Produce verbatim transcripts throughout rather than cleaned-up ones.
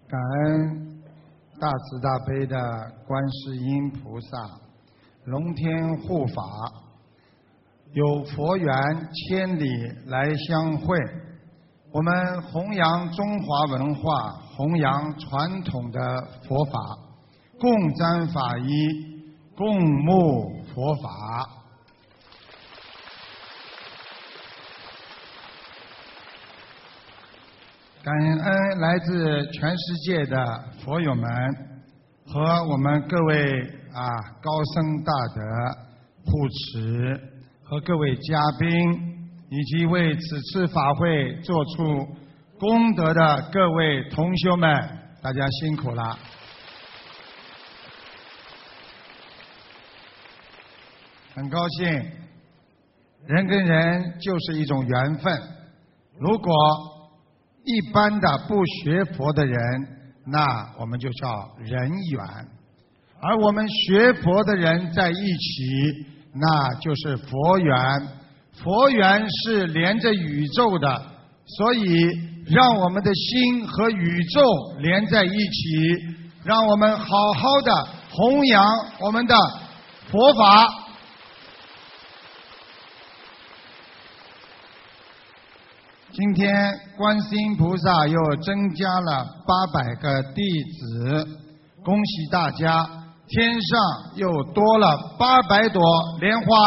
感恩大慈大悲的观世音菩萨，龙天护法，有佛缘千里来相会。我们弘扬中华文化，弘扬传统的佛法，共沾法衣，共沐佛法。感恩来自全世界的佛友们和我们各位啊高僧大德护持，和各位嘉宾，以及为此次法会做出功德的各位同修们，大家辛苦了。很高兴，人跟人就是一种缘分。如果一般的不学佛的人，那我们就叫人缘；而我们学佛的人在一起，那就是佛缘。佛缘是连着宇宙的，所以让我们的心和宇宙连在一起，让我们好好的弘扬我们的佛法。今天观世音菩萨又增加了八百个弟子，恭喜大家，天上又多了八百朵莲花。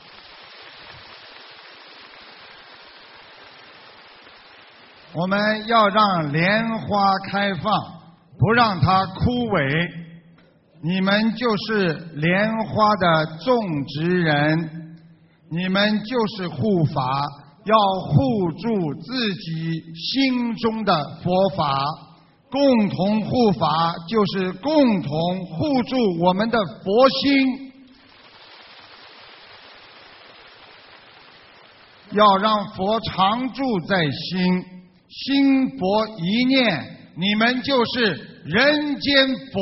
我们要让莲花开放，不让它枯萎。你们就是莲花的种植人，你们就是护法，要护住自己心中的佛法，共同护法就是共同护住我们的佛心。要让佛常住在心，心佛一念，你们就是人间佛。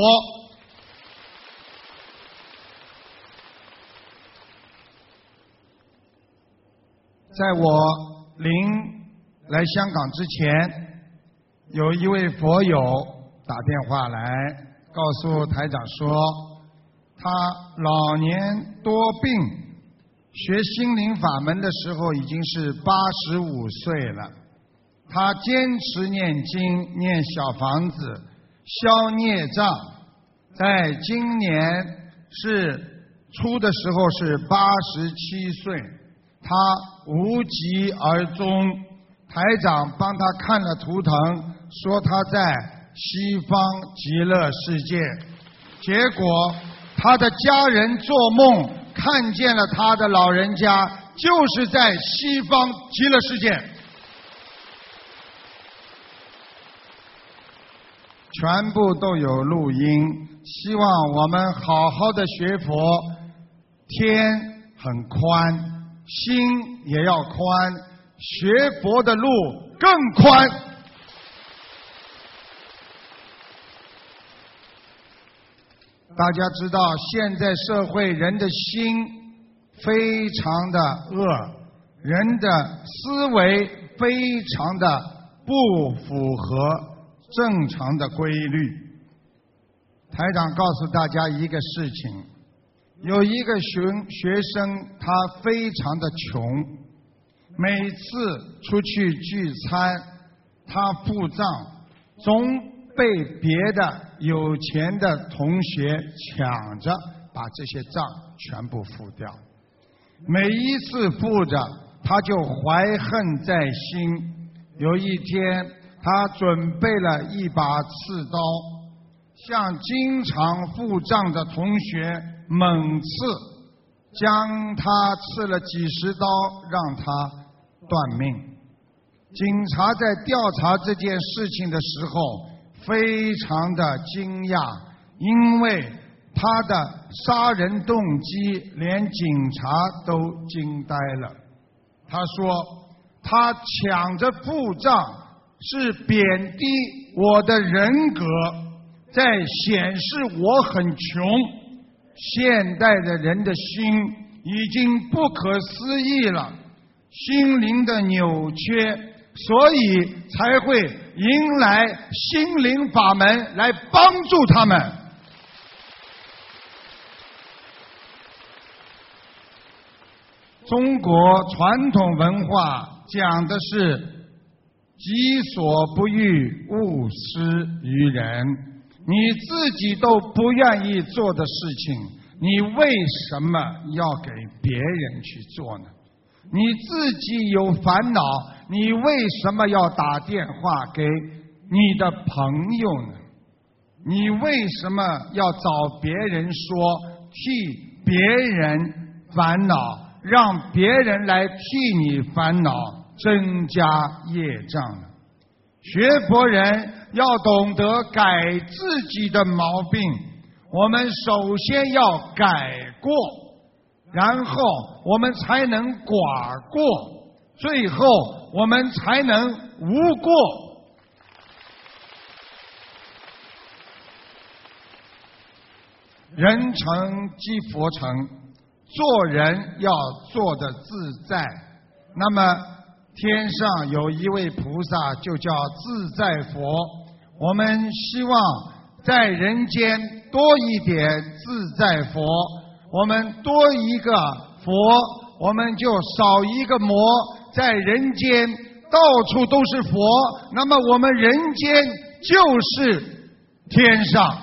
在我临来香港之前，有一位佛友打电话来告诉台长说，他老年多病，学心灵法门的时候已经是八十五岁了。他坚持念经念小房子消孽障，在今年是初的时候是八十七岁，他无疾而终。台长帮他看了图腾，说他在西方极乐世界。结果他的家人做梦看见了他的老人家就是在西方极乐世界，全部都有录音。希望我们好好的学佛，天很宽，心也要宽，学佛的路更宽。大家知道，现在社会人的心非常的恶，人的思维非常的不符合正常的规律。台长告诉大家一个事情，有一个学学生，他非常的穷，每次出去聚餐，他付账总被别的有钱的同学抢着把这些账全部付掉。每一次付着，他就怀恨在心。有一天，他准备了一把刺刀，向经常付账的同学猛刺，将他刺了几十刀，让他断命。警察在调查这件事情的时候非常的惊讶，因为他的杀人动机连警察都惊呆了。他说他抢着付账是贬低我的人格，在显示我很穷。现代的人的心已经不可思议了，心灵的扭曲所以才会迎来心灵法门来帮助他们。中国传统文化讲的是己所不欲，勿施于人。你自己都不愿意做的事情，你为什么要给别人去做呢？你自己有烦恼，你为什么要打电话给你的朋友呢？你为什么要找别人说替别人烦恼，让别人来替你烦恼，增加业障呢？学佛人要懂得改自己的毛病，我们首先要改过，然后我们才能寡过，最后我们才能无过。人成即佛成，做人要做得自在。那么天上有一位菩萨就叫自在佛，我们希望在人间多一点自在佛，我们多一个佛，我们就少一个魔，在人间到处都是佛，那么我们人间就是天上。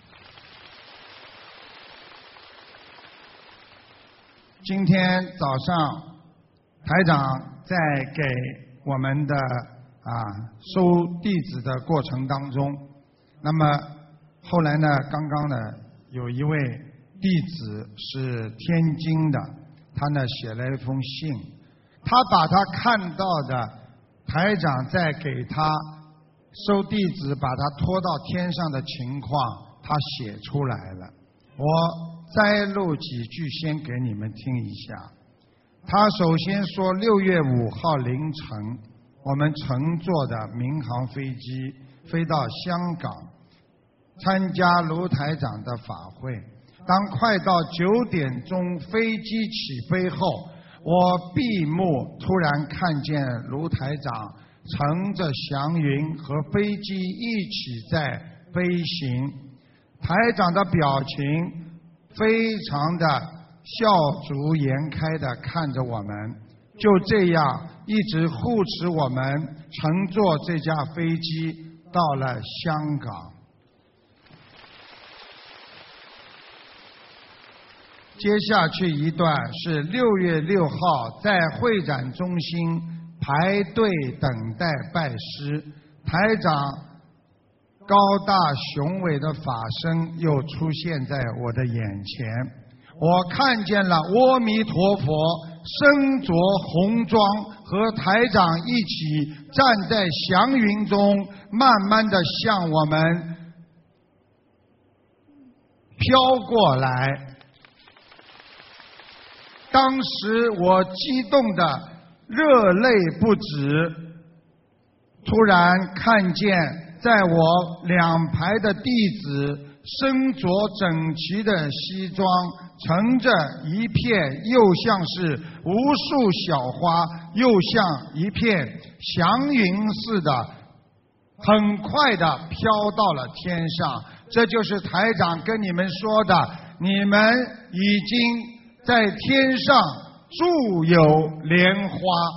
今天早上台长在给我们的啊收弟子的过程当中，那么后来呢，刚刚呢有一位弟子是天津的，他呢写了一封信，他把他看到的台长在给他收弟子把他拖到天上的情况，他写出来了。我摘录几句先给你们听一下。他首先说，六月五号凌晨，我们乘坐的民航飞机飞到香港，参加卢台长的法会。当快到九点钟，飞机起飞后，我闭目突然看见卢台长乘着祥云和飞机一起在飞行，台长的表情非常的笑逐颜开的看着我们，就这样一直护持我们乘坐这架飞机到了香港。接下去一段是六月六号在会展中心排队等待拜师，台长高大雄伟的法身又出现在我的眼前，我看见了阿弥陀佛身着红装和台长一起站在祥云中，慢慢的向我们飘过来。当时我激动的热泪不止，突然看见在我两排的弟子身着整齐的西装，乘着一片又像是无数小花，又像一片祥云似的，很快的飘到了天上。这就是台长跟你们说的，你们已经在天上住有莲花。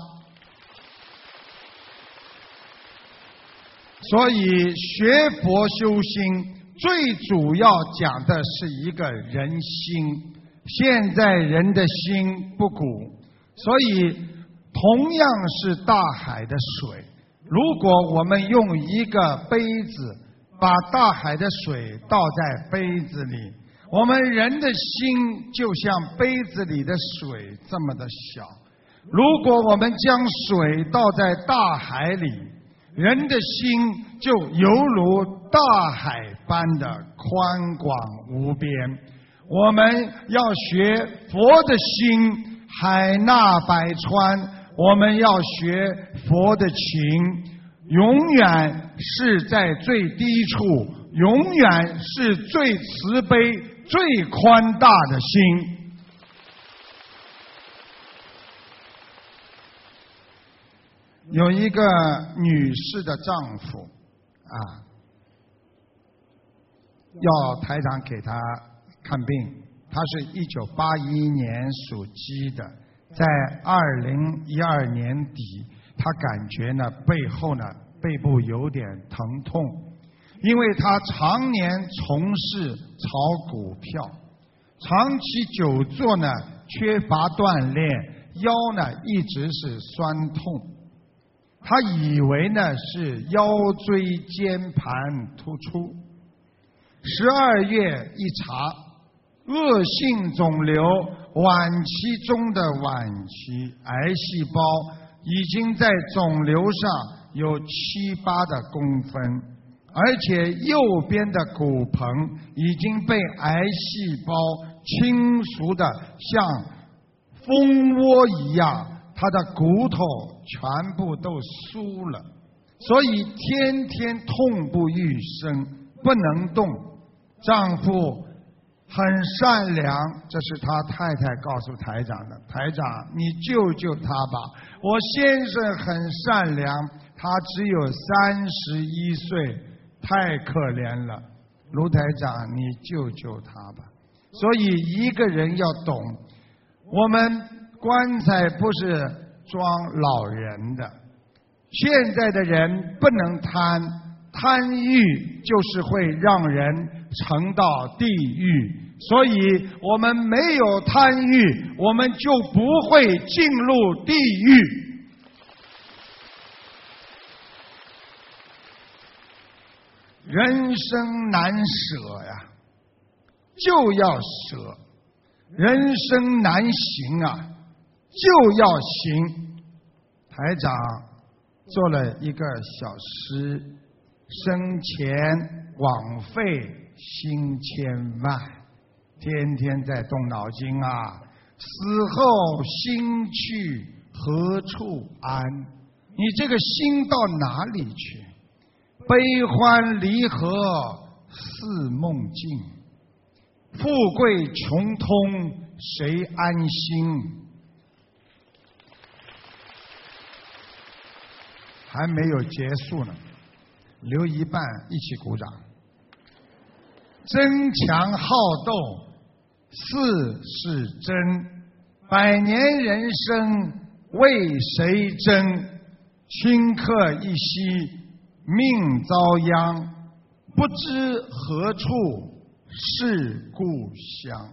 所以学佛修心最主要讲的是一个人心，现在人的心不古，所以同样是大海的水，如果我们用一个杯子把大海的水倒在杯子里，我们人的心就像杯子里的水这么的小。如果我们将水倒在大海里，人的心就犹如大海般的宽广无边。我们要学佛的心，海纳百川，我们要学佛的情，永远是在最低处，永远是最慈悲最宽大的心。 有一个女士的丈夫啊，要台长给她看病，她是一九八一年属鸡的，在二零一二年底，她感觉呢背后呢背部有点疼痛，因为她常年从事炒股票，长期久坐呢缺乏锻炼，腰呢一直是酸痛。他以为呢是腰椎间盘突出，十二月一查，恶性肿瘤晚期中的晚期癌细胞已经在肿瘤上有七八的公分，而且右边的骨盆已经被癌细胞侵蚀的像蜂窝一样，他的骨头全部都酥了，所以天天痛不欲生，不能动。丈夫很善良，这是他太太告诉台长的，台长你救救他吧，我先生很善良，他只有三十一岁，太可怜了，卢台长你救救他吧。所以一个人要懂，我们棺材不是装老人的，现在的人不能贪，贪欲就是会让人沉到地狱，所以我们没有贪欲，我们就不会进入地狱。人生难舍呀，就要舍；人生难行啊，就要行。台长做了一个小诗，生前枉费心千万，天天在动脑筋啊，死后心去何处安？你这个心到哪里去？悲欢离合似梦境，富贵穷通谁安心？还没有结束呢，留一半一起鼓掌。争强好斗似是真，百年人生为谁争？顷刻一息命遭殃，不知何处是故乡。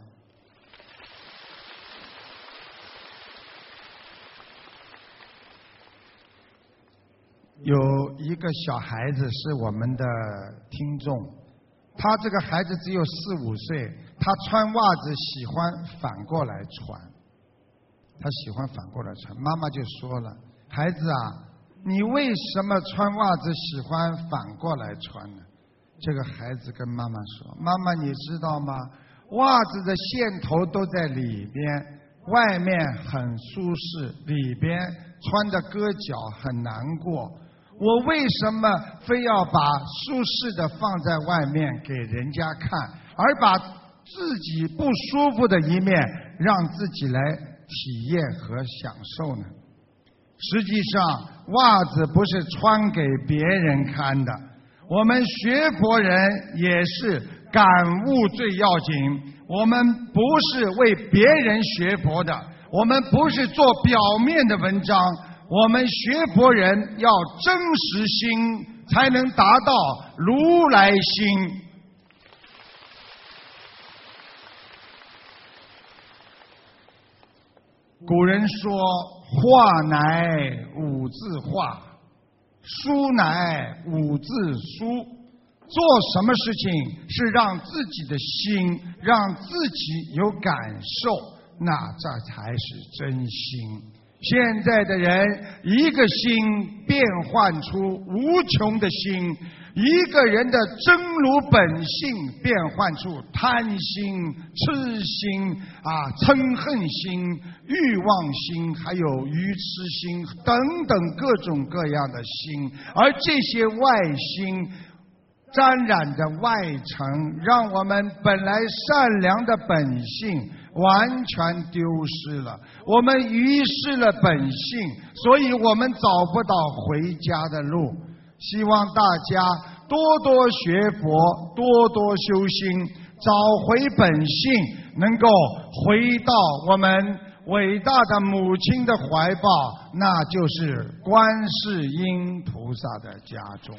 有一个小孩子是我们的听众，他这个孩子只有四五岁，他穿袜子喜欢反过来穿，他喜欢反过来穿。妈妈就说了，孩子啊，你为什么穿袜子喜欢反过来穿呢？这个孩子跟妈妈说，妈妈你知道吗？袜子的线头都在里边，外面很舒适，里边穿的割脚很难过。我为什么非要把舒适的放在外面给人家看，而把自己不舒服的一面让自己来体验和享受呢？实际上，袜子不是穿给别人看的。我们学佛人也是感悟最要紧，我们不是为别人学佛的，我们不是做表面的文章。我们学佛人要真实心，才能达到如来心。古人说，画乃五字画，书乃五字书。做什么事情是让自己的心，让自己有感受，那这才是真心。现在的人，一个心变换出无穷的心，一个人的真如本性变换出贪心、痴心啊、嗔恨心、欲望心，还有愚痴心等等各种各样的心，而这些外心沾染着外尘，让我们本来善良的本性完全丢失了，我们遗失了本性，所以我们找不到回家的路。希望大家多多学佛，多多修心，找回本性，能够回到我们伟大的母亲的怀抱，那就是观世音菩萨的家中。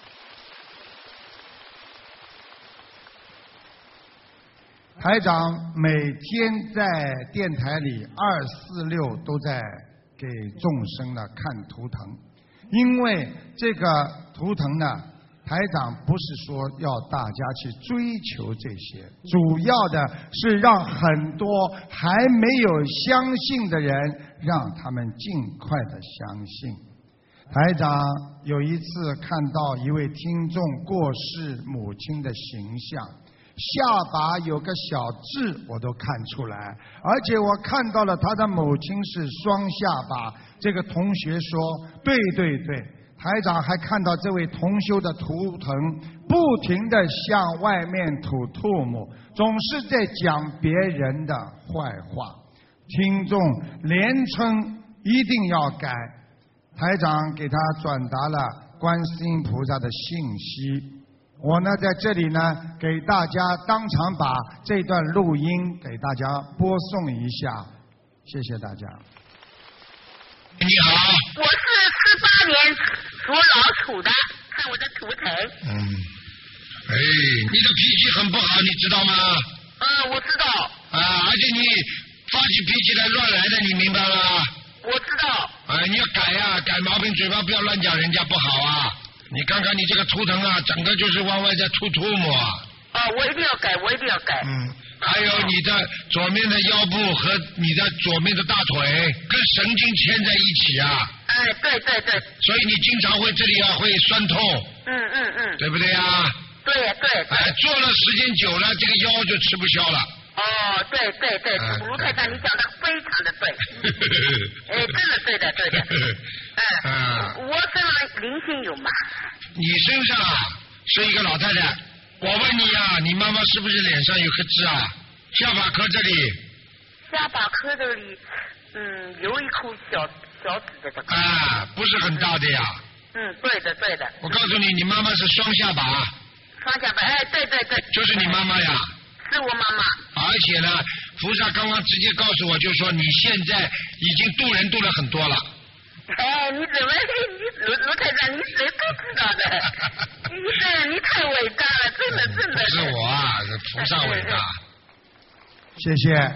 台长每天在电台里二四六都在给众生呢看图腾，因为这个图腾呢，台长不是说要大家去追求这些，主要的是让很多还没有相信的人，让他们尽快的相信。台长有一次看到一位听众过世母亲的形象，下巴有个小痣我都看出来，而且我看到了他的母亲是双下巴。这个同学说对对对，台长还看到这位同修的图腾不停地向外面吐唾沫，总是在讲别人的坏话，听众连称一定要改。台长给他转达了观世音菩萨的信息，我呢在这里呢给大家当场把这段录音给大家播送一下，谢谢大家。 你好，我是四八年属老鼠的，看我的图腾。 嗯，哎，你的脾气很不好，你知道吗？ 啊，我知道。 啊，而且你发起脾气来乱来的，你明白吗？ 我知道。 哎，你要改呀、啊，改毛病，嘴巴不要乱讲人家不好啊。你看看你这个图腾啊，整个就是往外在吐唾沫啊。 啊，我一定要改，我一定要改。 嗯，还有你的左面的腰部和你的左面的大腿跟神经牵在一起啊。 哎，对对对。 所以你经常会这里啊会酸痛。 嗯嗯嗯。 对不对啊？ 对对。 哎，做了时间久了，这个腰就吃不消了。 哦，对对对，卢太太，你讲的非常的对。哎，真的对的对的。哎、啊，我身上灵性有吗？ 你身上是一个老太太，我问你呀、啊，你妈妈是不是脸上有颗痣啊？下巴颏这里。 下巴颏这里，嗯，有一颗小小紫的这个。 啊，不是很大的呀。 嗯，对的对的。 我告诉你，你妈妈是双下巴。 双下巴，哎，对对对。 就是你妈妈呀。 是我妈妈。 而且呢，菩萨刚刚直接告诉我，就说你现在已经度人度了很多了。 哎，你怎么你卢卢台长，你谁都知道的？你这你太伟大了，真的真的。 不是我啊，是菩萨伟大。 谢谢。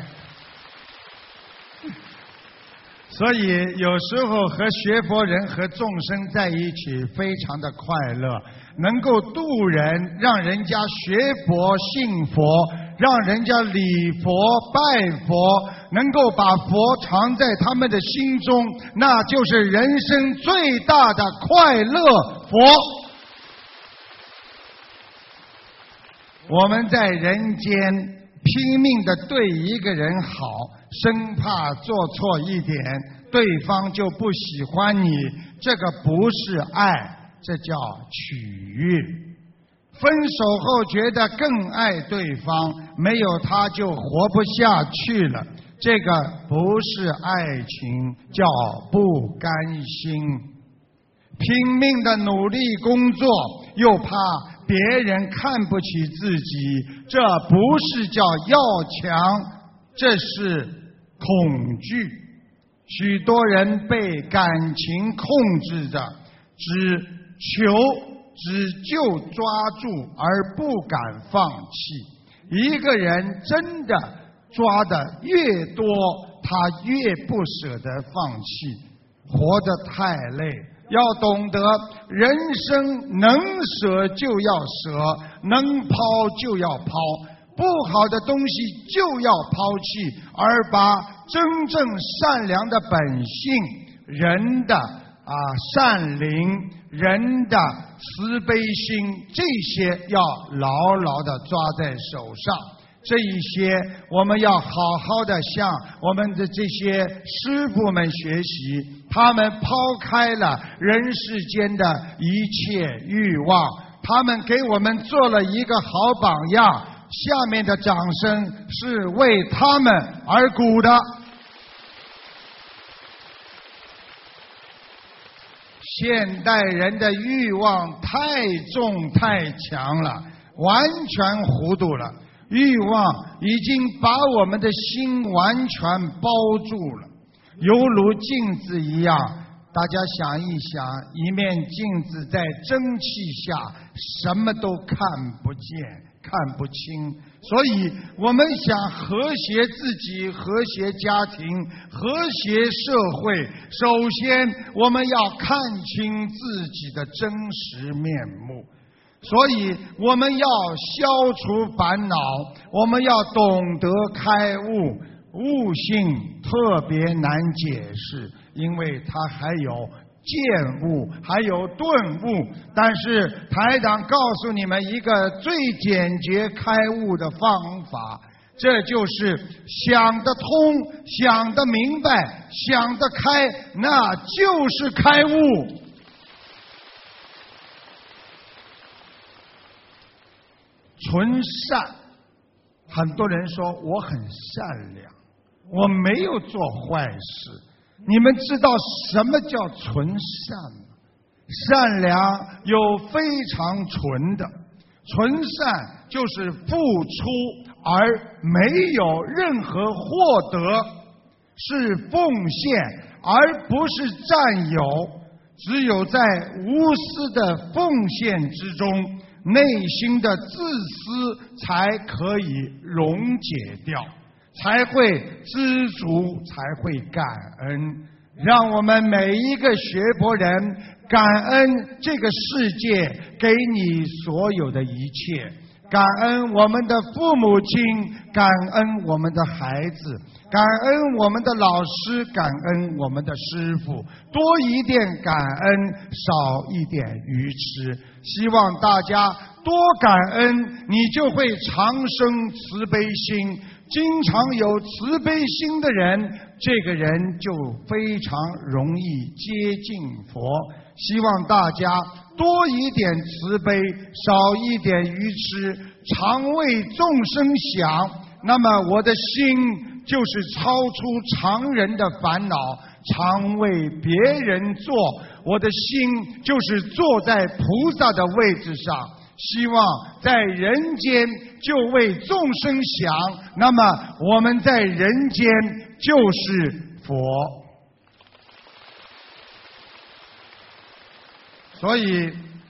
所以有时候和学佛人和众生在一起非常的快乐，能够度人，让人家学佛信佛，让人家礼佛拜佛，能够把佛藏在他们的心中，那就是人生最大的快乐佛。我们在人间拼命地对一个人好，生怕做错一点，对方就不喜欢你，这个不是爱，这叫取悦。分手后觉得更爱对方，没有他就活不下去了，这个不是爱情，叫不甘心。拼命的努力工作，又怕别人看不起自己，这不是叫要强，这是恐惧。许多人被感情控制着，只求只就抓住而不敢放弃。一个人真的抓得越多，他越不舍得放弃，活得太累。要懂得人生能舍就要舍，能抛就要抛，不好的东西就要抛弃，而把真正善良的本性，人的啊善灵，人的慈悲心，这些要牢牢地抓在手上。这一些我们要好好的向我们的这些师父们学习，他们抛开了人世间的一切欲望，他们给我们做了一个好榜样， 下面的掌声是为他们而鼓的。现代人的欲望太重太强了，完全糊涂了。欲望已经把我们的心完全包住了，犹如镜子一样。大家想一想，一面镜子在蒸汽下什么都看不见看不清，所以我们想和谐自己，和谐家庭，和谐社会，首先我们要看清自己的真实面目，所以我们要消除烦恼，我们要懂得开悟。悟性特别难解释，因为它还有见悟，还有顿悟。但是台长告诉你们一个最简洁开悟的方法，这就是想得通，想得明白，想得开，那就是开悟。纯善，很多人说我很善良，我没有做坏事。你们知道什么叫纯善吗？善良有非常纯的，纯善就是付出而没有任何获得，是奉献而不是占有。只有在无私的奉献之中，内心的自私才可以溶解掉，才会知足，才会感恩。让我们每一个学佛人感恩这个世界给你所有的一切，感恩我们的父母亲，感恩我们的孩子，感恩我们的老师，感恩我们的师父，多一点感恩，少一点愚痴。希望大家多感恩，你就会长生慈悲心。经常有慈悲心的人，这个人就非常容易接近佛。希望大家多一点慈悲，少一点愚痴，常为众生想，那么我的心就是超出常人的烦恼，常为别人做，我的心就是坐在菩萨的位置上，希望在人间就为众生想，那么我们在人间就是佛。所以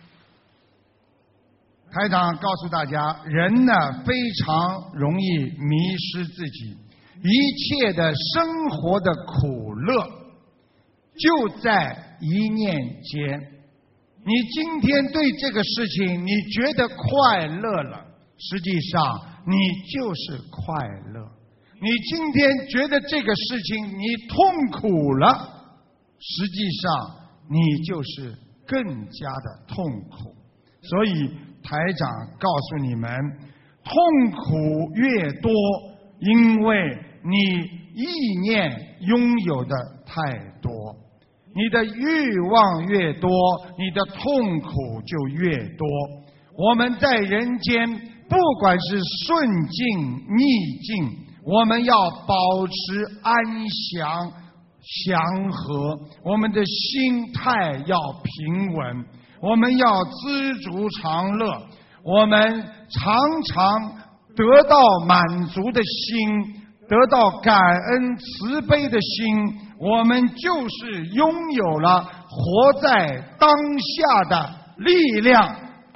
台长告诉大家，人呢非常容易迷失自己，一切的生活的苦乐就在一念间。你今天对这个事情你觉得快乐了，实际上你就是快乐。你今天觉得这个事情你痛苦了，实际上你就是更加的痛苦。所以台长告诉你们，痛苦越多，因为你意念拥有的太多，你的欲望越多，你的痛苦就越多。我们在人间不管是顺境逆境，我们要保持安详祥和，我们的心态要平稳，我们要知足常乐，我们常常得到满足的心，得到感恩慈悲的心，我们就是拥有了活在当下的力量。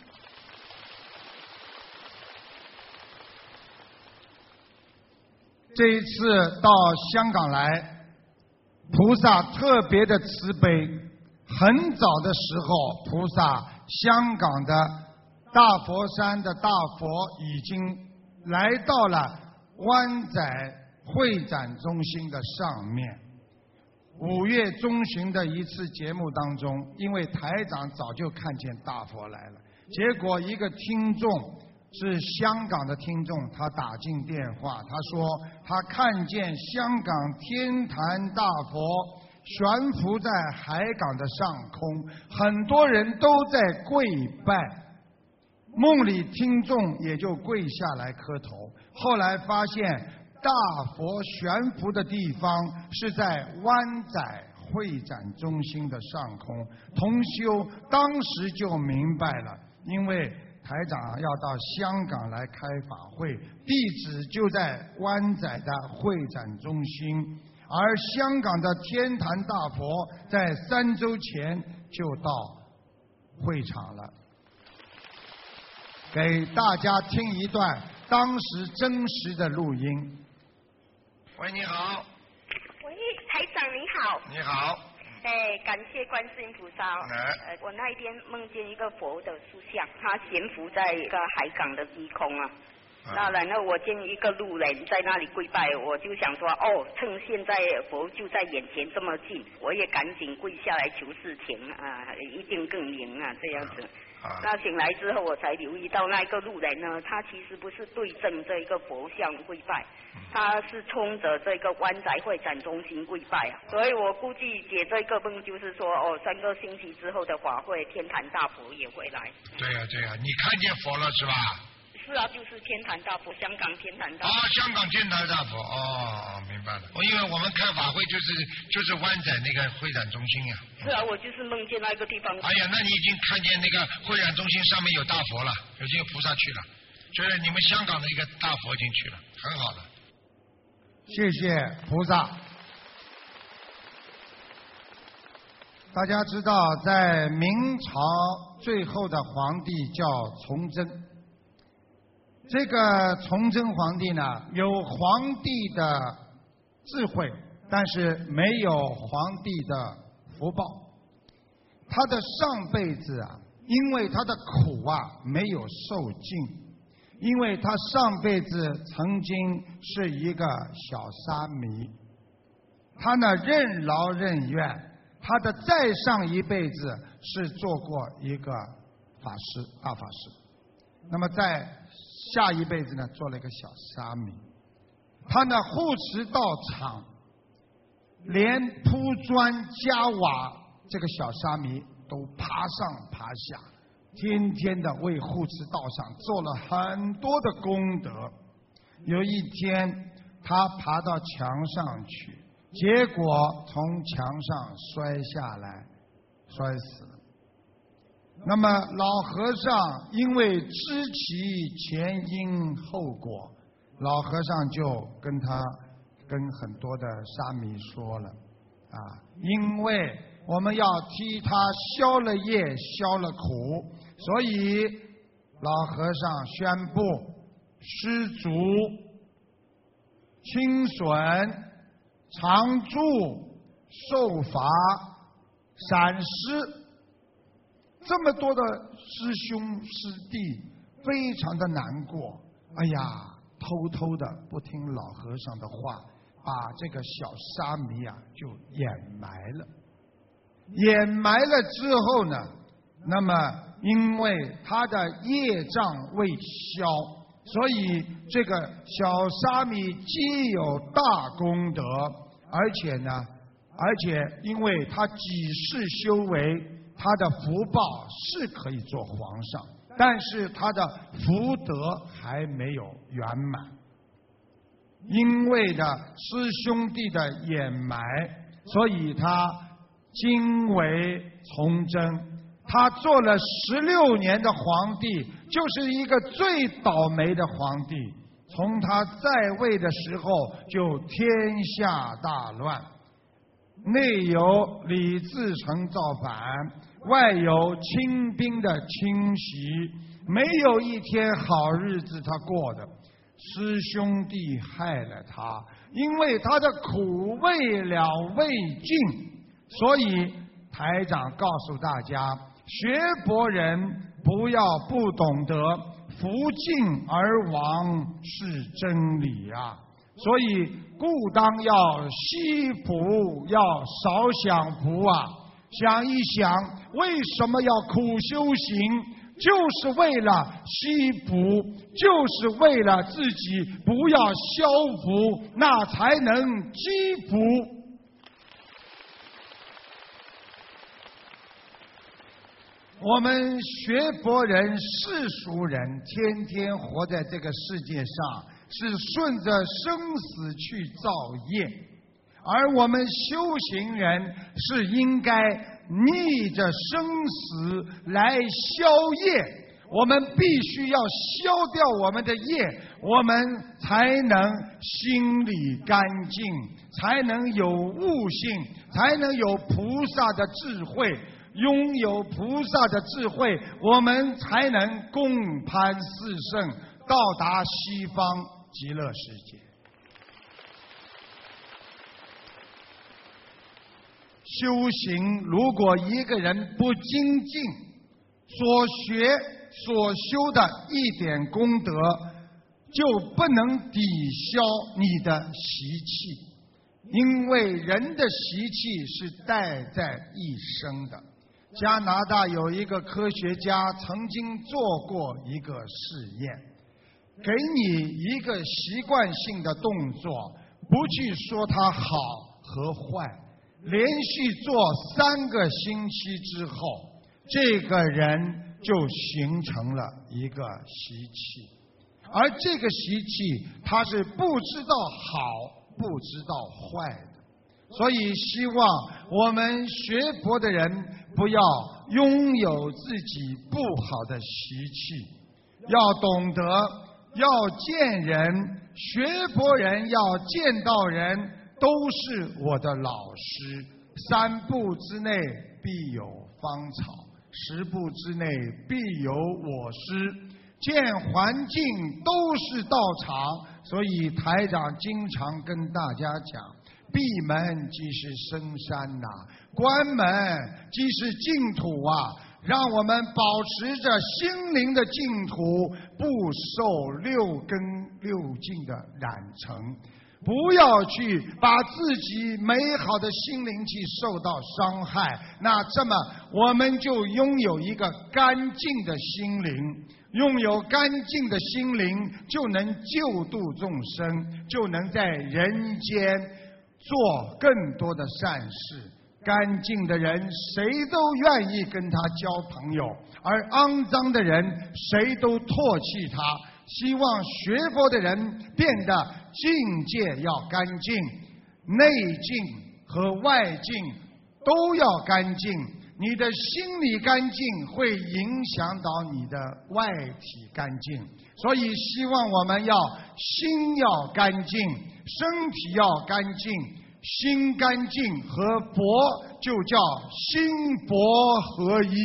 这一次到香港来，菩萨特别的慈悲。很早的时候，菩萨香港的大佛山的大佛已经来到了湾仔会展中心的上面。五月中旬的一次节目当中，因为台长早就看见大佛来了，结果一个听众是香港的听众，他打进电话，他说他看见香港天坛大佛悬浮在海港的上空，很多人都在跪拜。 梦里听众也就跪下来磕头。后来发现大佛悬浮的地方是在湾仔会展中心的上空。同修当时就明白了，因为台长要到香港来开法会，地址就在湾仔的会展中心，而香港的天坛大佛在三周前就到会场了。给大家听一段当时真实的录音。 喂，你好。 喂，台长你好。 你好。 哎，感谢观世音菩萨。 哎。 呃，我那一天梦见一个佛的塑像，它悬浮在一个海港的低空啊。那然后我见一个路人在那里跪拜，我就想说，哦，趁现在佛就在眼前这么近，我也赶紧跪下来求事情啊，一定更灵啊，这样子。啊、那醒来之后，我才留意到那一个路人呢，他其实不是对正这一个佛像跪拜，他是冲着这个湾仔会展中心跪拜啊。所以我估计解这个梦就是说，哦，三个星期之后的法会，天坛大佛也会来。 对呀、啊、对呀、啊，你看见佛了是吧？ 是啊，就是天坛大佛，香港天坛大佛。 啊，香港天坛大佛，哦，明白了。我因为我们开法会就是就是湾仔那个会展中心呀、 啊。是啊，我就是梦见那个地方。 哎呀，那你已经看见那个会展中心上面有大佛了，已经有菩萨去了，就是你们香港的一个大佛已经去了，很好了。 谢谢菩萨。大家知道，在明朝最后的皇帝叫崇祯。这个崇祯皇帝呢，有皇帝的智慧，但是没有皇帝的福报。他的上辈子啊，因为他的苦啊没有受尽，因为他上辈子曾经是一个小沙弥，他呢任劳任怨。他的再上一辈子是做过一个法师，大法师。那么在下一辈子呢，做了一个小沙弥。他呢护持道场，连铺砖加瓦，这个小沙弥都爬上爬下，天天的为护持道场做了很多的功德。有一天，他爬到墙上去，结果从墙上摔下来，摔死了。那么老和尚因为知其前因后果，老和尚就跟他跟很多的沙弥说了啊，因为我们要替他消了业消了苦，所以老和尚宣布施足、清损、常住、受罚、闪失，这么多的师兄师弟非常的难过。哎呀，偷偷的不听老和尚的话，把这个小沙弥啊就掩埋了。掩埋了之后呢，那么因为他的业障未消，所以这个小沙弥既有大功德，而且呢，而且因为他几世修为，他的福报是可以做皇上，但是他的福德还没有圆满。因为的师兄弟的掩埋，所以他今为从征。他做了十六年的皇帝，就是一个最倒霉的皇帝。从他在位的时候，就天下大乱，内有李自成造反，外有清兵的侵袭，没有一天好日子他过的。师兄弟害了他，因为他的苦未了未尽，所以台长告诉大家，学佛人不要不懂得福尽而亡是真理啊！所以故当要惜福，要少享福啊！想一想，为什么要苦修行？就是为了惜福，就是为了自己不要消福，那才能积福。 我们学佛人、世俗人，天天活在这个世界上，是顺着生死去造业；而我们修行人是应该逆着生死来消业。我们必须要消掉我们的业，我们才能心里干净，才能有悟性，才能有菩萨的智慧。拥有菩萨的智慧，我们才能共攀四圣，到达西方极乐世界。修行，如果一个人不精进，所学所修的一点功德，就不能抵消你的习气，因为人的习气是带在一生的。加拿大有一个科学家曾经做过一个试验，给你一个习惯性的动作，不去说它好和坏，连续做三个星期之后，这个人就形成了一个习气，而这个习气他是不知道好不知道坏的。所以希望我们学佛的人不要拥有自己不好的习气，要懂得要见人，学佛人要见到人都是我的老师。三步之内必有芳草，十步之内必有我师，见环境都是道场。所以台长经常跟大家讲，闭门即是深山呐、啊，关门即是净土啊！让我们保持着心灵的净土，不受六根六境的染成，不要去把自己美好的心灵去受到伤害。那这么我们就拥有一个干净的心灵，拥有干净的心灵，就能救度众生，就能在人间做更多的善事。干净的人谁都愿意跟他交朋友，而肮脏的人谁都唾弃他。希望学佛的人变得境界要干净，内境和外境都要干净。你的心理干净会影响到你的外体干净，所以希望我们要心要干净，身体要干净。心干净和佛就叫心佛合一。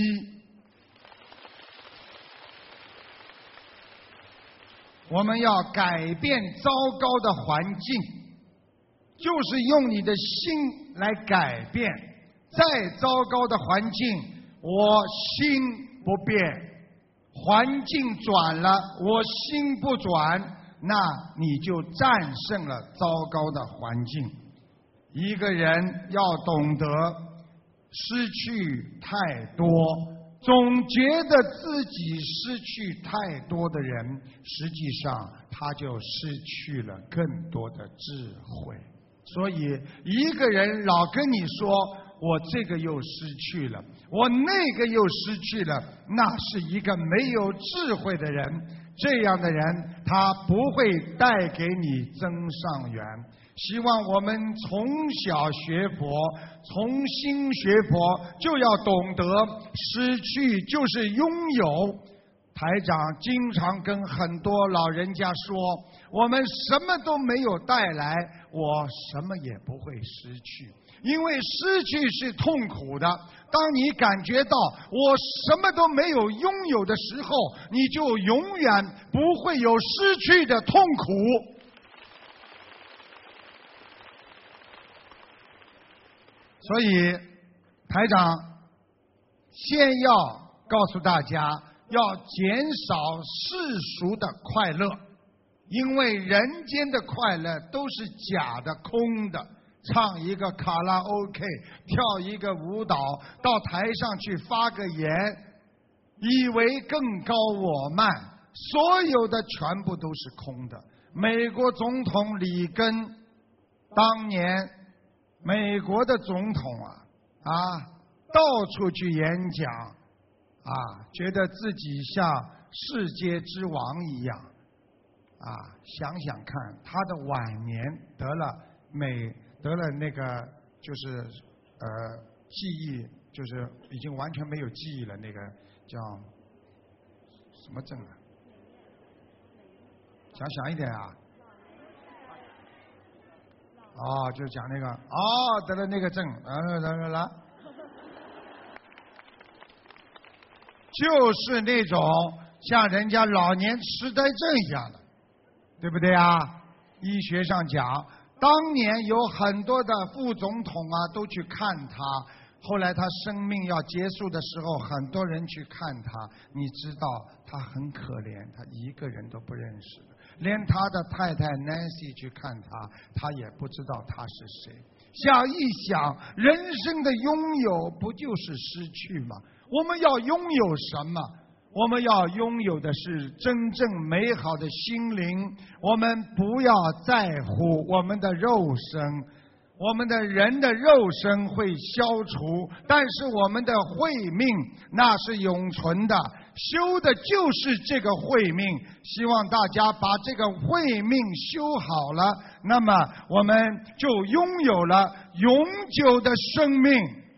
我们要改变糟糕的环境，就是用你的心来改变。再糟糕的环境，我心不变；环境转了，我心不转，那你就战胜了糟糕的环境。一个人要懂得失去太多，总觉得自己失去太多的人，实际上他就失去了更多的智慧。所以一个人老跟你说我这个又失去了，我那个又失去了，那是一个没有智慧的人。这样的人他不会带给你增上缘。希望我们从小学佛，从新学佛，就要懂得失去就是拥有。台长经常跟很多老人家说，我们什么都没有带来，我什么也不会失去，因为失去是痛苦的。当你感觉到我什么都没有拥有的时候，你就永远不会有失去的痛苦。所以台长先要告诉大家，要减少世俗的快乐，因为人间的快乐都是假的、空的。唱一个卡拉 OK， 跳一个舞蹈，到台上去发个言，以为更高我慢，所有的全部都是空的。美国总统里根当年，美国的总统啊啊，到处去演讲， 啊，觉得自己像世界之王一样，啊，想想看，他的晚年得了美，得了那个就是呃记忆，就是已经完全没有记忆了，那个叫什么症啊？想想一点啊。哦，就讲那个，哦，得了那个症，啊，来来来，就是那种像人家老年痴呆症一样的，对不对啊？医学上讲，当年有很多的副总统啊都去看他，后来他生命要结束的时候，很多人去看他，你知道他很可怜，他一个人都不认识。连他的太太 Nancy 去看他，他也不知道他是谁。想一想，人生的拥有不就是失去吗？我们要拥有什么？我们要拥有的是真正美好的心灵。我们不要在乎我们的肉身，我们的人的肉身会消除，但是我们的慧命那是永存的，修的就是这个慧命。希望大家把这个慧命修好了，那么我们就拥有了永久的生命。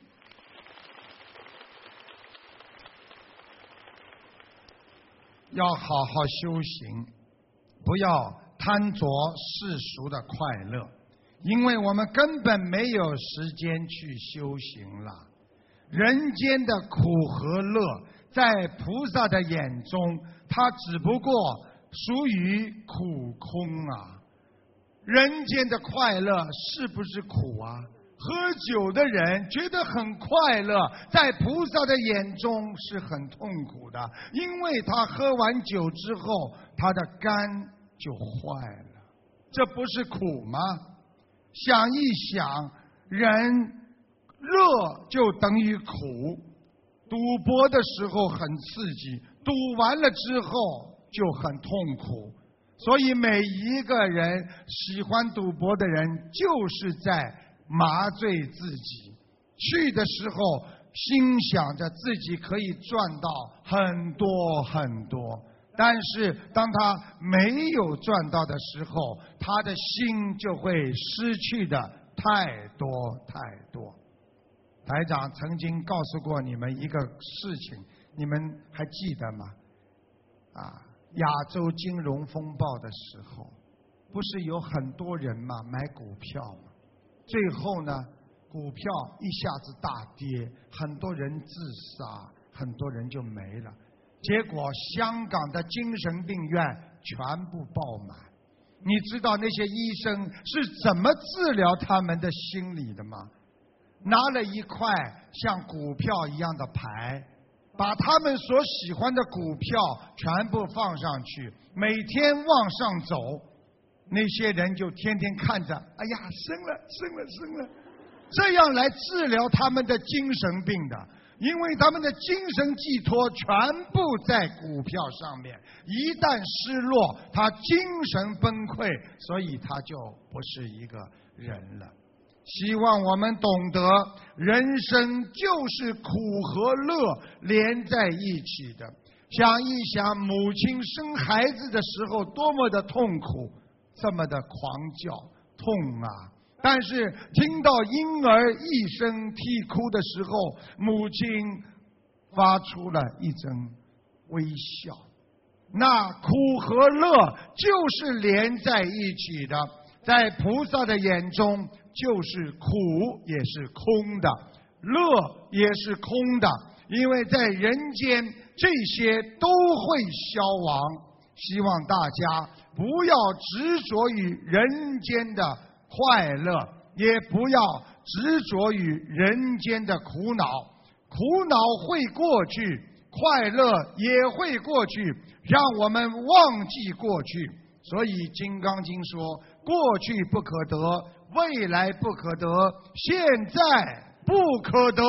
要好好修行，不要贪着世俗的快乐，因为我们根本没有时间去修行了。人间的苦和乐，在菩萨的眼中，它只不过属于苦空啊。人间的快乐是不是苦啊？喝酒的人觉得很快乐，在菩萨的眼中是很痛苦的，因为他喝完酒之后，他的肝就坏了，这不是苦吗？想一想，人乐就等于苦，赌博的时候很刺激，赌完了之后就很痛苦，所以每一个人喜欢赌博的人就是在麻醉自己，去的时候心想着自己可以赚到很多很多，但是当他没有赚到的时候，他的心就会失去的太多太多。台长曾经告诉过你们一个事情，你们还记得吗？啊，亚洲金融风暴的时候，不是有很多人嘛买股票嘛？最后呢，股票一下子大跌，很多人自杀，很多人就没了。结果香港的精神病院全部爆满。你知道那些医生是怎么治疗他们的心理的吗？拿了一块像股票一样的牌，把他们所喜欢的股票全部放上去，每天往上走，那些人就天天看着，哎呀，升了升了升了，这样来治疗他们的精神病的。因为他们的精神寄托全部在股票上面，一旦失落，他精神崩溃，所以他就不是一个人了。希望我们懂得，人生就是苦和乐连在一起的。想一想，母亲生孩子的时候多么的痛苦，这么的狂叫痛啊！但是听到婴儿一声啼哭的时候，母亲发出了一阵微笑。那苦和乐就是连在一起的，在菩萨的眼中，就是苦也是空的，乐也是空的，因为在人间这些都会消亡。希望大家不要执着于人间的快乐，也不要执着于人间的苦恼。苦恼会过去，快乐也会过去，让我们忘记过去。所以《金刚经》说，过去不可得，未来不可得，现在不可得。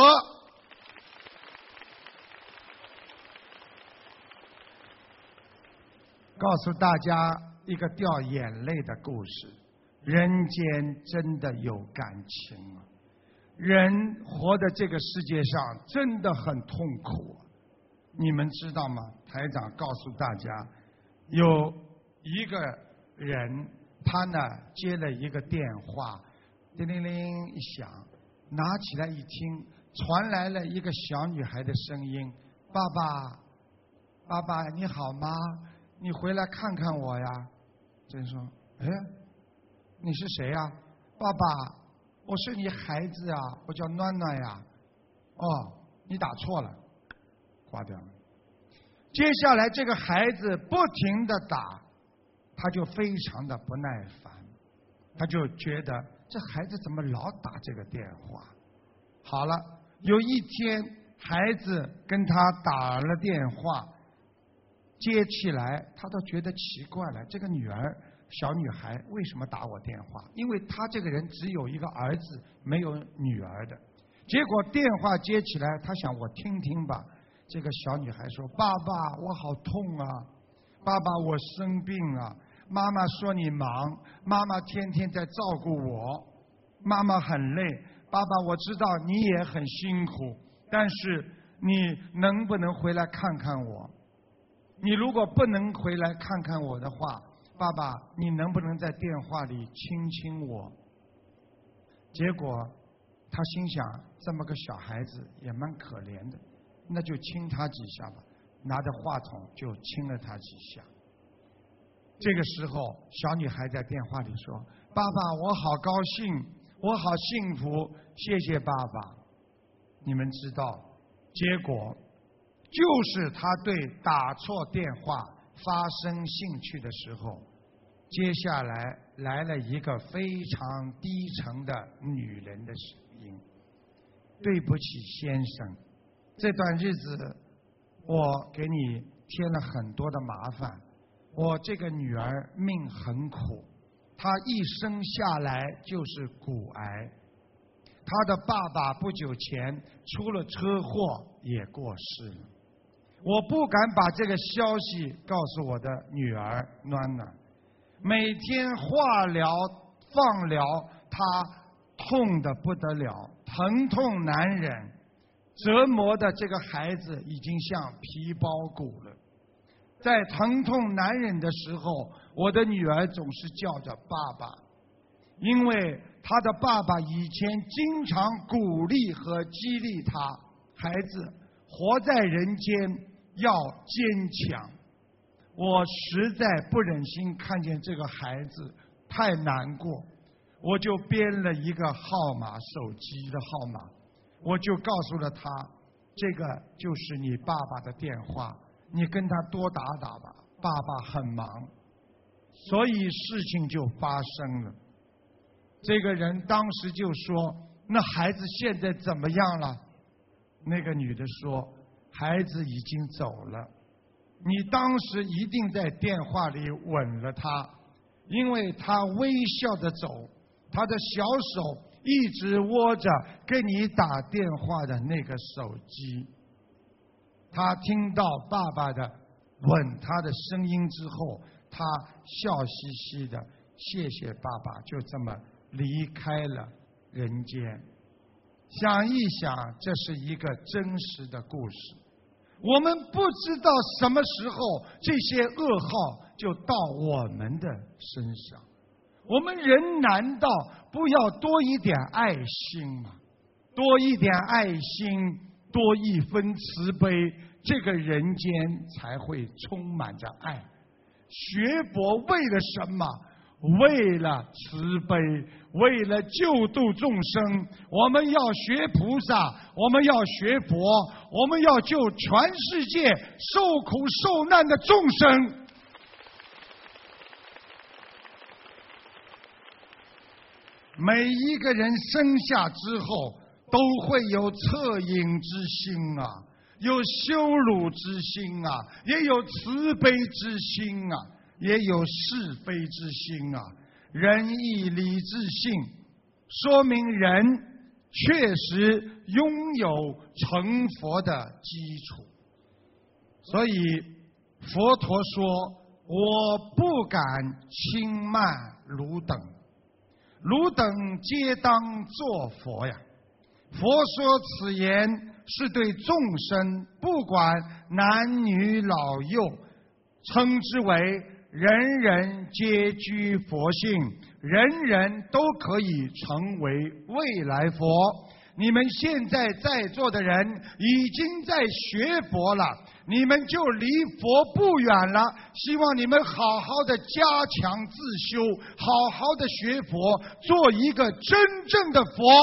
告诉大家一个掉眼泪的故事。人间真的有感情啊！人活在这个世界上真的很痛苦。 你们知道吗？台长告诉大家，有一个人，他呢接了一个电话，叮铃铃一响，拿起来一听，传来了一个小女孩的声音：“爸爸，爸爸你好吗？你回来看看我呀。”这人说：“哎，你是谁呀？”“爸爸，我是你孩子啊，我叫暖暖呀。”“哦，你打错了。”挂掉了。接下来这个孩子不停地打，他就非常的不耐烦，他就觉得这孩子怎么老打这个电话。好了，有一天孩子跟他打了电话，接起来他都觉得奇怪了，这个女儿小女孩为什么打我电话？因为他这个人只有一个儿子，没有女儿的。结果电话接起来，他想我听听吧。这个小女孩说：“爸爸，我好痛啊！爸爸，我生病了。妈妈说你忙，妈妈天天在照顾我，妈妈很累。爸爸，我知道你也很辛苦，但是你能不能回来看看我？你如果不能回来看看我的话，爸爸，你能不能在电话里亲亲我？”结果他心想，这么个小孩子也蛮可怜的，那就亲他几下吧，拿着话筒就亲了他几下。这个时候小女孩在电话里说：“爸爸，我好高兴，我好幸福，谢谢爸爸。”你们知道结果就是他对打错电话发生兴趣的时候，接下来来了一个非常低沉的女人的声音：“对不起先生，这段日子我给你添了很多的麻烦，我这个女儿命很苦，她一生下来就是骨癌，她的爸爸不久前出了车祸也过世了。我不敢把这个消息告诉我的女儿暖暖，每天化疗放疗，她痛得不得了，疼痛难忍，折磨的这个孩子已经像皮包骨了。在疼痛难忍的时候，我的女儿总是叫着爸爸，因为她的爸爸以前经常鼓励和激励她，孩子活在人间要坚强。我实在不忍心看见这个孩子太难过，我就编了一个号码，手机的号码，我就告诉了他，这个就是你爸爸的电话，你跟他多打打吧，爸爸很忙。所以事情就发生了。这个人当时就说：“那孩子现在怎么样了？”那个女的说：“孩子已经走了。你当时一定在电话里吻了他，因为他微笑着走，他的小手一直握着给你打电话的那个手机。他听到爸爸的吻他的声音之后，他笑嘻嘻的谢谢爸爸，就这么离开了人间。想一想，这是一个真实的故事。我们不知道什么时候这些噩耗就到我们的身上。我们人难道不要多一点爱心吗？多一点爱心，多一分慈悲，这个人间才会充满着爱。学佛为了什么？为了慈悲，为了救度众生。我们要学菩萨，我们要学佛，我们要救全世界受苦受难的众生。每一个人生下之后都会有恻隐之心啊，有羞辱之心啊，也有慈悲之心啊，也有是非之心啊。仁义礼智信，说明人确实拥有成佛的基础。所以佛陀说：“我不敢轻慢汝等，汝等皆当作佛呀。”佛说此言， 是对众生不管男女老幼，称之为人人皆具佛性，人人都可以成为未来佛。你们现在在座的人已经在学佛了，你们就离佛不远了。希望你们好好的加强自修，好好的学佛，做一个真正的佛。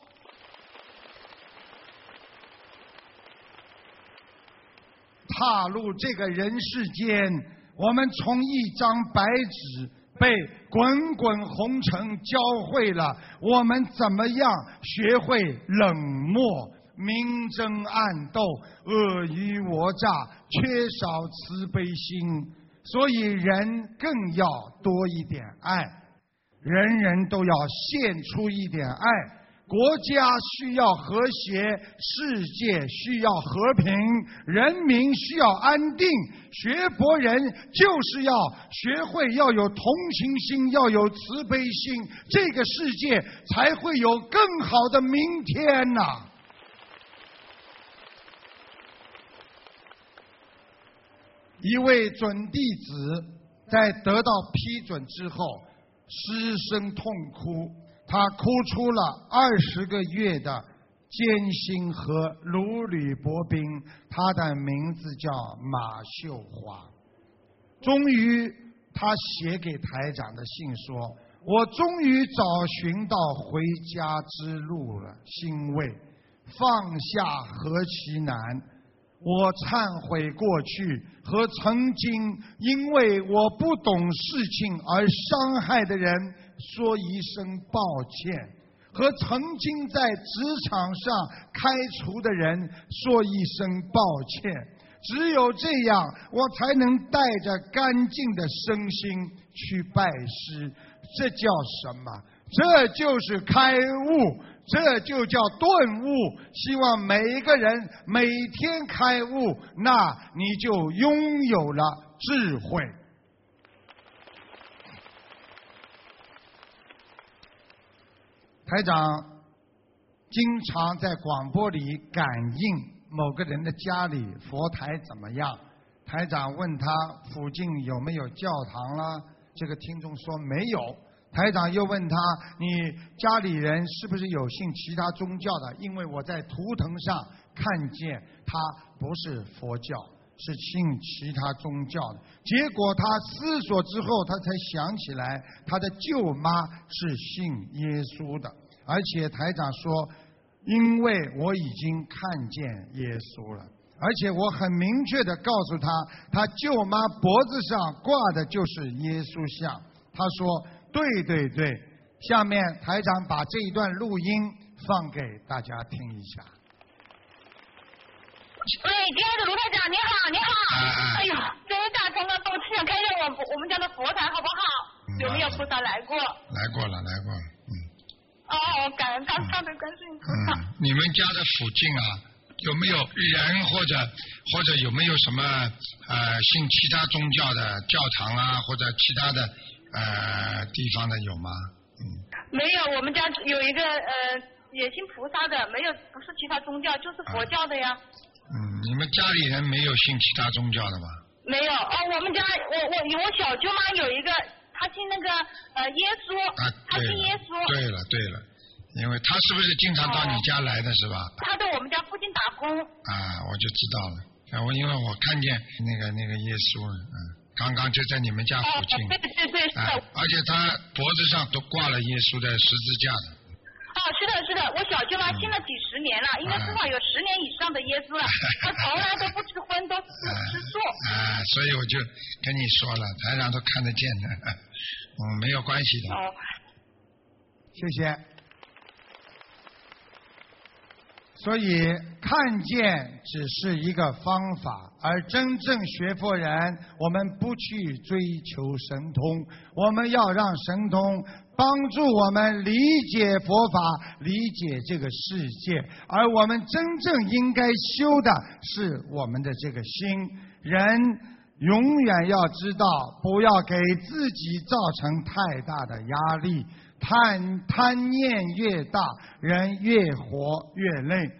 踏入这个人世间，我们从一张白纸被滚滚红尘教会了我们怎么样学会冷漠、明争暗斗、尔虞我诈，缺少慈悲心。所以人更要多一点爱，人人都要献出一点爱。国家需要和谐，世界需要和平，人民需要安定。学佛人就是要学会要有同情心，要有慈悲心，这个世界才会有更好的明天呐、啊！一位准弟子在得到批准之后，失声痛哭。他哭出了二十个月的艰辛和如履薄冰。他的名字叫马秀华。终于，他写给台长的信说：“我终于找寻到回家之路了，欣慰，放下何其难。我忏悔过去和曾经因为我不懂事情而伤害的人说一声抱歉，和曾经在职场上开除的人说一声抱歉。只有这样，我才能带着干净的身心去拜师。这叫什么？这就是开悟，这就叫顿悟。希望每一个人每天开悟，那你就拥有了智慧。”台长经常在广播里感应某个人的家里佛台怎么样。台长问他附近有没有教堂啦，这个听众说没有。台长又问他，你家里人是不是有信其他宗教的？因为我在图腾上看见他不是佛教，是信其他宗教的。结果他思索之后，他才想起来他的舅妈是信耶稣的。而且台长说，因为我已经看见耶稣了，而且我很明确地告诉他，他舅妈脖子上挂的就是耶稣像。他说对对对。下面台长把这一段录音放给大家听一下。 喂，亲爱的卢台长，你好，你好。哎呦，终于打通了，帮我想看一下我我们家的佛台好不好？嗯、有没有菩萨来过？ 来过了，来过了，嗯。 哦，感恩大慈悲观世音菩萨。 嗯，你们家的附近啊，有没有人或者或者有没有什么呃信其他宗教的教堂啊，或者其他的呃地方的有吗？嗯。 没有，我们家有一个呃也信菩萨的，没有，不是其他宗教，就是佛教的呀。 嗯，你们家里人没有信其他宗教的吗？ 没有哦，我们家我我我小舅妈有一个，她信那个呃耶稣， 啊， 她信耶稣。 对了对了，因为她是不是经常到你家来的是吧？ 她在我们家附近打工。 啊，我就知道了，啊，我因为我看见那个那个耶稣了，嗯，刚刚就在你们家附近。 哦，对对对，是的。 啊，而且他脖子上都挂了耶稣的十字架的。 哦，是的，是的，我小舅妈信了几十年了，应该至少有十年以上的耶稣了。她从来都不吃荤，都不吃素。 啊，所以我就跟你说了，台上都看得见的，嗯，没有关系的。 哦， 谢谢。所以看见只是一个方法，而真正学佛人，我们不去追求神通，我们要让神通帮助我们理解佛法，理解这个世界。而我们真正应该修的是我们的这个心。人永远要知道，不要给自己造成太大的压力。贪贪念越大，人越活越累。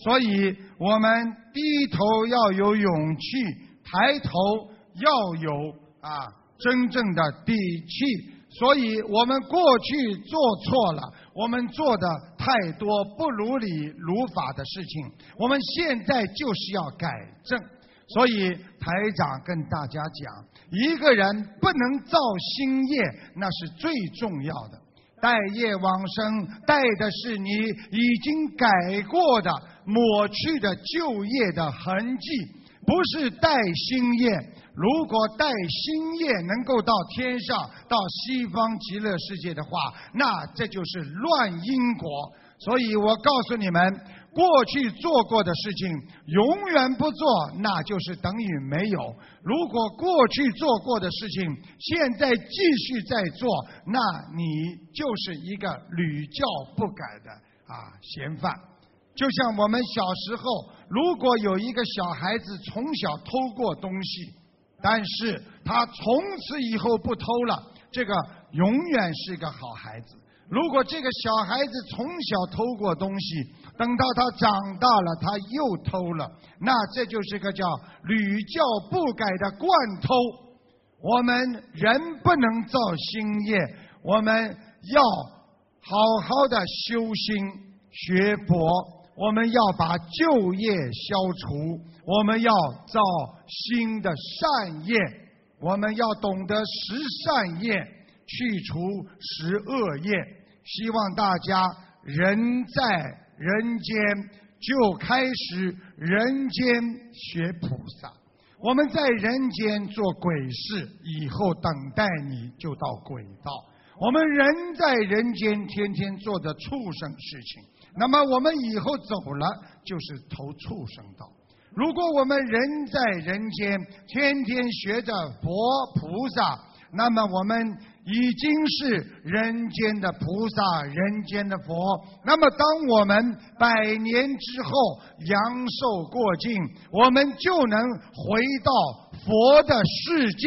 所以我们低头要有勇气，抬头要有啊真正的底气。所以我们过去做错了，我们做的太多不如理如法的事情，我们现在就是要改正。所以台长跟大家讲，一个人不能造新业，那是最重要的。带业往生，带的是你已经改过的、抹去的旧业的痕迹，不是带新业。如果带新业能够到天上、到西方极乐世界的话，那这就是乱因果。所以我告诉你们，过去做过的事情永远不做，那就是等于没有。如果过去做过的事情现在继续在做，那你就是一个屡教不改的啊嫌犯。就像我们小时候，如果有一个小孩子从小偷过东西，但是他从此以后不偷了，这个永远是个好孩子。如果这个小孩子从小偷过东西，等到他长大了他又偷了，那这就是个叫屡教不改的惯偷。我们人不能造新业，我们要好好的修心学佛，我们要把旧业消除，我们要造新的善业，我们要懂得识善业，去除识恶业。希望大家人在人间就开始人间学菩萨。我们在人间做鬼事，以后等待你就到鬼道。我们人在人间天天做着畜生事情，那么我们以后走了就是投畜生道。如果我们人在人间天天学着佛菩萨，那么我们已经是人间的菩萨，人间的佛。那么当我们百年之后阳寿过尽，我们就能回到佛的世界。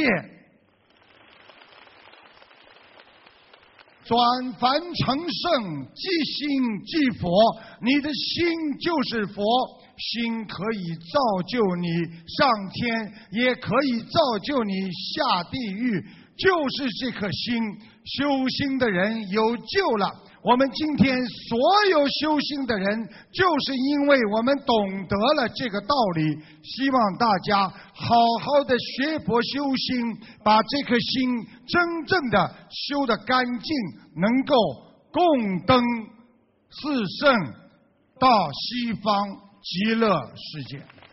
转凡成圣，即心即佛，你的心就是佛，心可以造就你上天，也可以造就你下地狱，就是这颗心。修心的人有救了。我们今天所有修心的人，就是因为我们懂得了这个道理。希望大家好好的学佛修心，把这颗心真正的修得干净，能够共登四圣到西方极乐世界。